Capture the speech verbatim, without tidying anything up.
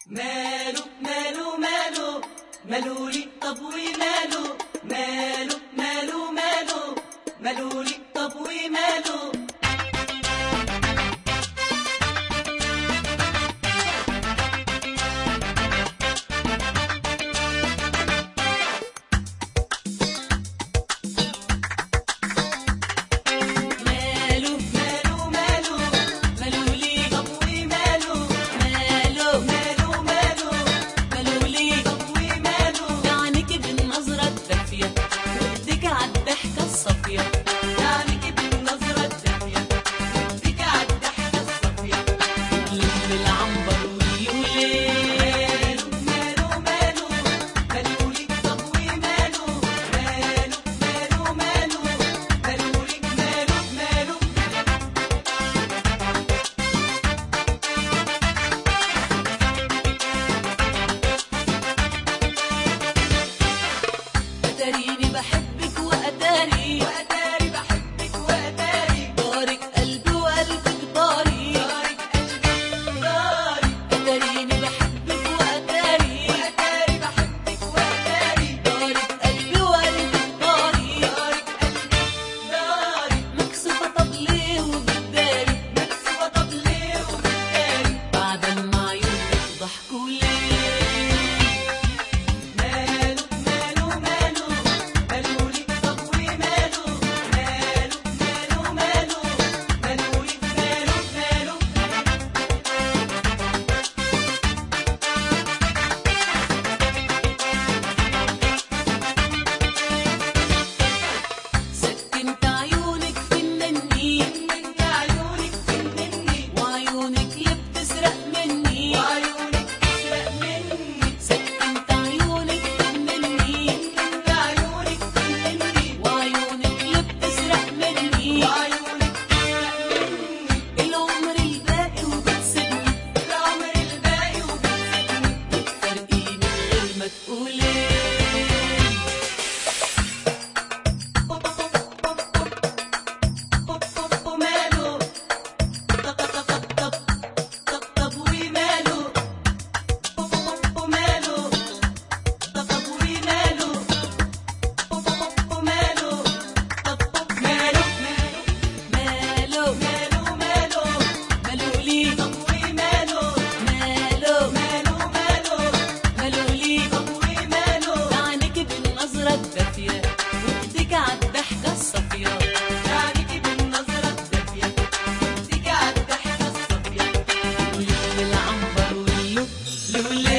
ماله ماله ماله مالولي طب وماله ماله ماله ماله مالولي طب وماله أتاريني بحبك وأتاري وأتاري بحبك وأتاري دارك قلبي وقلبك داري دارك قلبي داري أتاريني بحبك وأتاري وأتاري بحبك وأتاري دارك قلبي وقلبك داري دارك قلبي داري مكسوفة طب ليه وبتداري مكسوفة طب ليه وبتداري بعد ما عيونك ضحكوا ليه وإيديك عالضحكة الصافية يعني بالنظرة الدافية وإيديك عالضحكة الصافية ولون العنبر واللؤلؤ